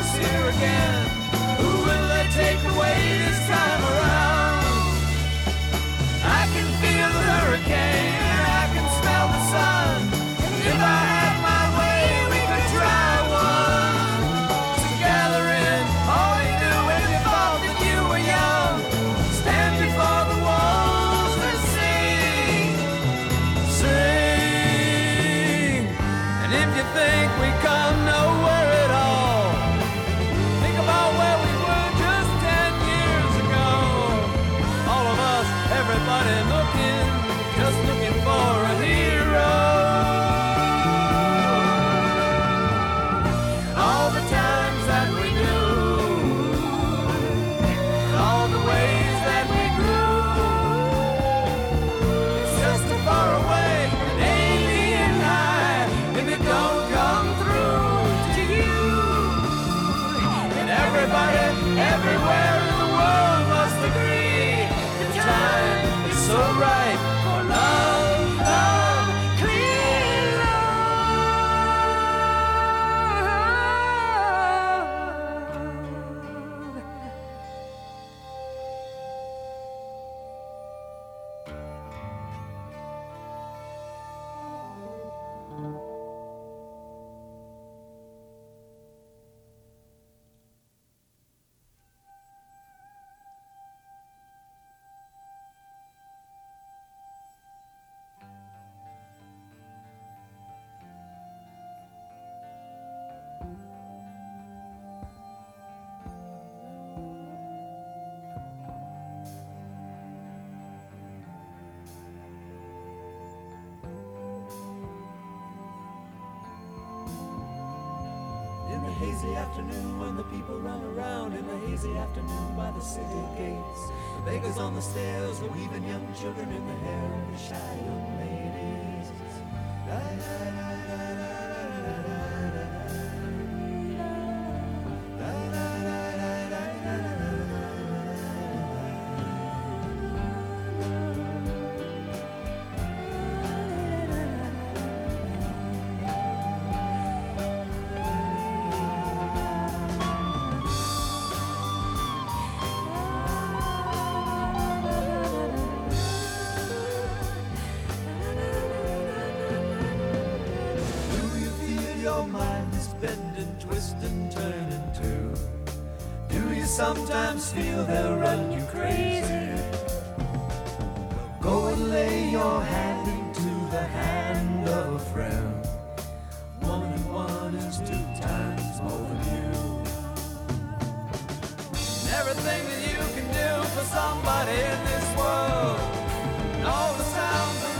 us here again. Who will they take away this time around? I can feel the hurricane, I can smell the sun. If I had my way, we could try one. Together in all you do if you thought that you were young. Stand before the walls and sing, sing. And if you think we come nowhere at all, think about where we were just 10 years ago. All of us, everybody looking, just looking for a hero. All the times that we knew, all the ways that we grew. It's just too far away, an alien high, if it don't come through to you. And everybody, everywhere in the world must agree, the time is so right for love, love, clear In the hazy afternoon when the people run around, in the hazy afternoon by the city gates, the beggars on the stairs, the weaving young children in the hair of the shy young ladies. Your mind is bending, twisting, turning too. Do you sometimes feel they'll run you crazy? Well, go and lay your hand into the hand of a friend. 1 and 1 is 2 times more than you. And everything that you can do for somebody in this world, and all the sounds